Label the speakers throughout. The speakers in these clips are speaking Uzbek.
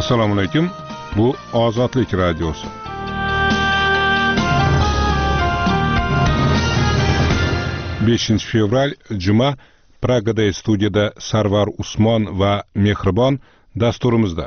Speaker 1: Assalomu alaykum. Bu Ozodlik radiosi. Fevral Juma Pragada studiyada Sarvar Usmon va Mehribon dasturimizda.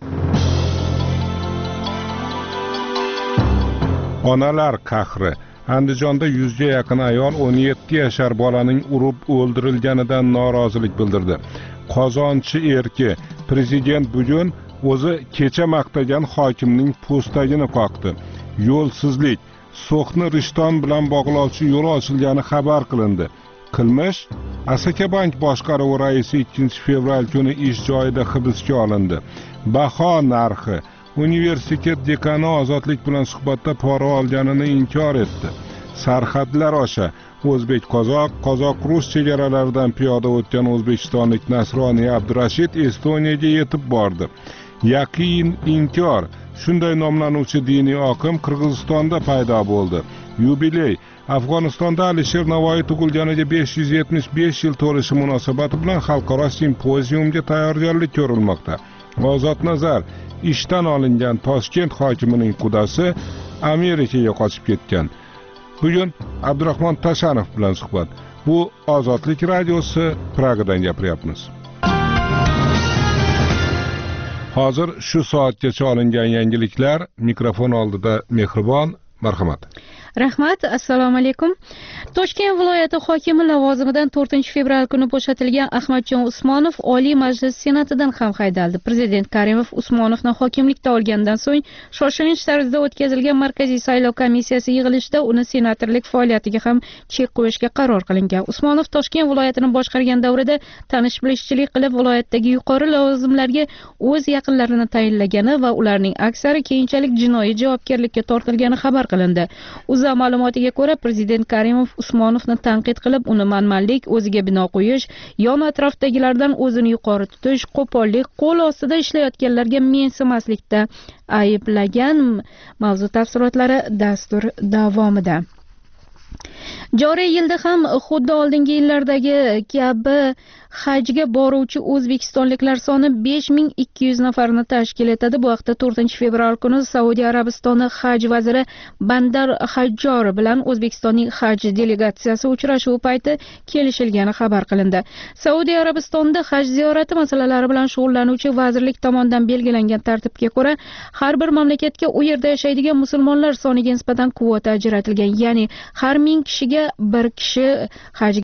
Speaker 1: Onalar qahri. Andijonda 100 ga yaqin ayol 17 yashar bolaning urib o'ldirilganidan norozilik bildirdi. Qozonchi erki prezident bugun o'zi kecha maqtagan hokimning postagini qoqdi. Yo'lsizlik, So'xni Rishton bilan bog'lovchi yo'l ochilgani xabar qilindi. Qilmish Asakabank boshqaruvi raisi 2 fevral kuni ish joyida hibsga olindi. Baho narxi. Universitet dekani Ozodlik bilan suhbatda pora olganini inkor etdi. Sarhadlar osha o'zbek-qozoq, qozoq-rus chegaralaridan piyoda o'tgan o'zbekistonlik Nasroniy Abdurashid Estoniyaga yetib bordi. Yaqin inkor shunday nomlanuvchi diniy oqim Qirg'izistonda paydo bo'ldi. Yubiley Afg'onistonda Alisher Navoiy tug'ilganiga 575 yil to'lishi munosabati bilan xalqaro simpoziumga tayyorgarlik ko'rilmoqda. Ozod nazar ishdan olingan Toshkent hokimining qudasi Amerikaga qochib ketgan. Bugun Abdurahmon Tashanov bilan suhbat. Bu Ozodlik radiosi, Pragadan gapiryapmiz. Hozir shu soatgacha olingan yangiliklar. Mikrofon oldida Mehribon, marhamat.
Speaker 2: Rahmat, assalomu alaykum. Toshkent viloyati hokimi lavozimidan 4 fevral kuni bo'shatilgan Ahmadjon Usmonov Oliy Majlis Senatidan ham haydaldi. Prezident Karimov Usmonovni hokimlikda olgandan so'ng shoshilinch tarzda o'tkazilgan Markaziy saylov komissiyasi yig'ilishida uni senatorlik faoliyatiga ham chek qo'yishga qaror qilingan. Usmonov Toshkent viloyatini boshqargan davrida tanish-bilishchilik qilib viloyatdagi yuqori lavozimlarga o'z yaqinlarini tayinlagani va ularning aksari keyinchalik jinoiy javobgarlikka tortilgani xabar qilindi. O'zA ma'lumotiga ko'ra, prezident Karimov Usmonovni tanqid qilib, uni manmanlik, o'ziga bino qo'yish, yon atrofdagilardan o'zini yuqori tutish, qo'pollik, qo'l ostida ishlayotganlarga mensimaslikda ayblagan. Mavzu tafsilotlari dastur davomida. Joriy yilda ham xuddi oldingi yillardagi kabi hajga boruvchi o'zbekistonliklar soni 5200 nafarni tashkil etadi. Bu haqda 4 fevral kuni Saudiya Arabistoni haj vaziri Bandar Hajjor bilan O'zbekistonning haj delegatsiyasi uchrashuvi payti kelishilgani xabar qilindi. Saudiya Arabistonida haj ziyorati masalalari bilan shug'ullanuvchi vazirlik tomonidan belgilangan tartibga ko'ra, har bir mamlakatga u yerda yashaydigan musulmonlar soniga nisbatan kvota ajratilgan. Ya'ni har 1000 kishiga bir kishi haj